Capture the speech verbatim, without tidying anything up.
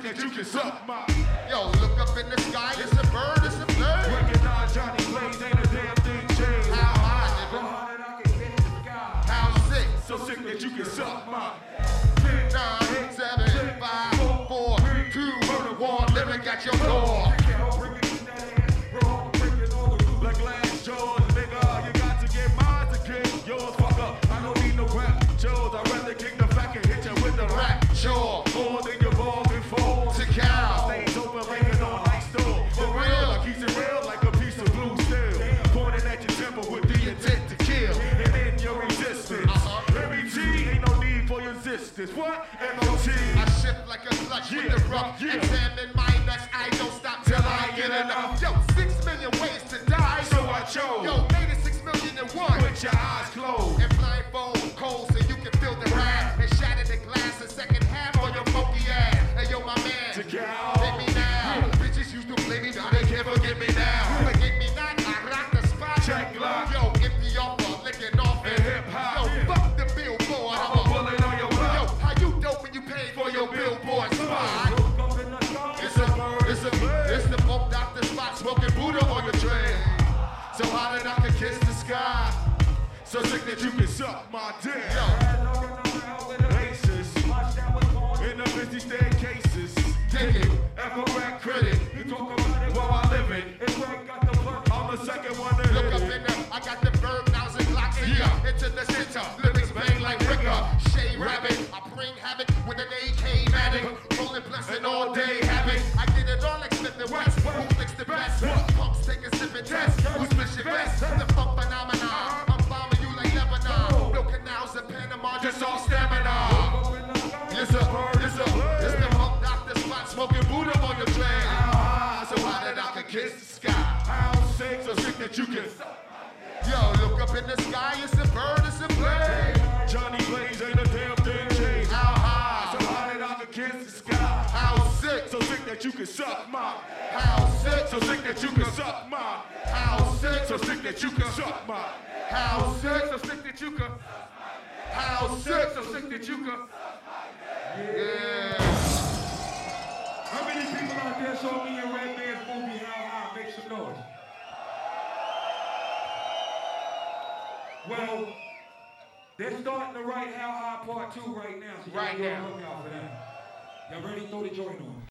sick that you can suck my. Yo, look up in the sky, it's a bird, it's a bird. Recognize Johnny Blaze, ain't a damn thing changed. How high, nigga? Harder than I can get in the sky. How sick? So sick that you can suck my. Nine, seven, five, four, two, murder, one, living at your door. Like glass jaws, nigga, you got to get mine to get yours. Fuck up, I don't need no rap shows. I'd rather kick the fact and hit you with the rap. Sure, More than you've all before. to cow. Stays open, laying on ice store. For real, I keep it real like a piece of blue steel. Pointing at your temple with the intent to kill. And in your resistance. Uh-huh. M E T, ain't no need for your resistance. What? M O T. I shift like a clutch with the rough. Yeah. Examine my nuts, I don't stop till I get enough. Yo, six million ways to die, So I chose. Yo, made it six million and one. Put your eyes closed. And blindfold cold so you can feel the wrath. And shatter the glass the second half on your funky ass. Hey yo, my man, To cow. hit me now. Bitches used to play me, now they can't forget me now. Forget me not, I rock the spot. Check lock. Yo, empty offer, licking off And hip-hop. Yo, fuck the billboard. I'm a bullet on your block. Yo, how you dope when you pay for your billboard spot? Look up in the sky. It's a bird, it's a bird, it's the funk doctor spot, smoking Buddha on the train. So hot that I can kiss the sky. So sick that you can suck my dick. Yo, Aces. In the busy staircases. dig it, Echo rap critic. You talk about it while I live it. I'm the second one to look hit up it. in there, I got the bird, now's and clocks in ya. Into the center, lyrics bang like Ricker. Shade rabbit, I bring havoc with an A K Matic. Rolling blessing all day habit. I get it all like Smith and West. Who licks the best? Punks take a sip and test. Who splits your best? The funk phenomenon. I'm bombing you like Lebanon. Real canals in Panama, just all stamina. Yes sir, yes sir, it's the funk doctor spot, smoking Buddha on the train. Ah, so hot that I can kiss the sky. How sick, so sick that you can. Yo, look up in the sky, it's a bird, it's a plane. Johnny Blaze ain't a damn thing changed. How high? So high that I can kiss the sky. How sick? So sick that you can suck my. How sick? So sick that you can suck my. How sick? So sick that you can suck my. How sick? So sick that you can. How sick? So sick that you can. Yeah. How many people out there saw me in Redman's movie How High? Make some noise. Well, they're starting to write How High Part two right now. So y'all Right be on now. the lookout for that. Y'all ready? Throw the joint on.